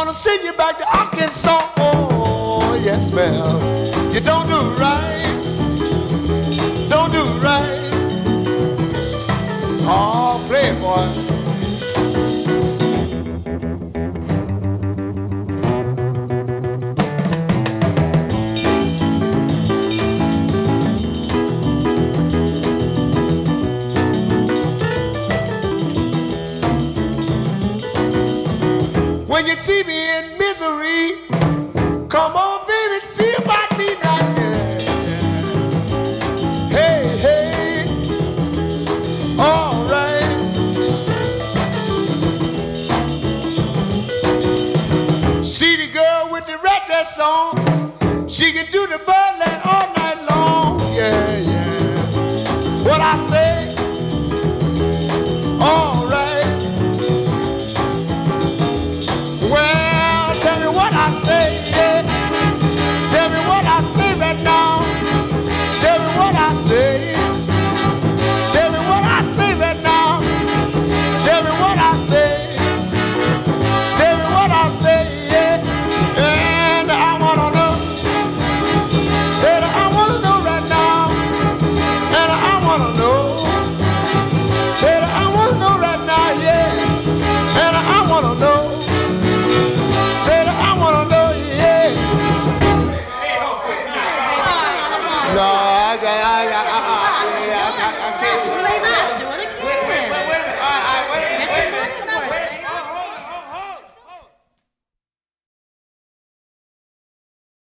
gonna send you back to Arkansas. Oh, yes, ma'am. You don't do right. Don't do right. Oh, play it, boy. When you see me in misery, come on, baby, see about me now. Yeah, yeah. Hey, hey, all right. See the girl with the red dress on, she can do the birdland all night long. Yeah, yeah. What I say? All right. Well, tell me what I say, yeah. Tell me what I say right now. Tell me what I say. Tell me what I say right now. Tell me what I say. Tell me what I say, yeah. And I wanna know. And I wanna know right now. And I wanna know. And I wanna know right now, yeah. And I wanna know. No, I got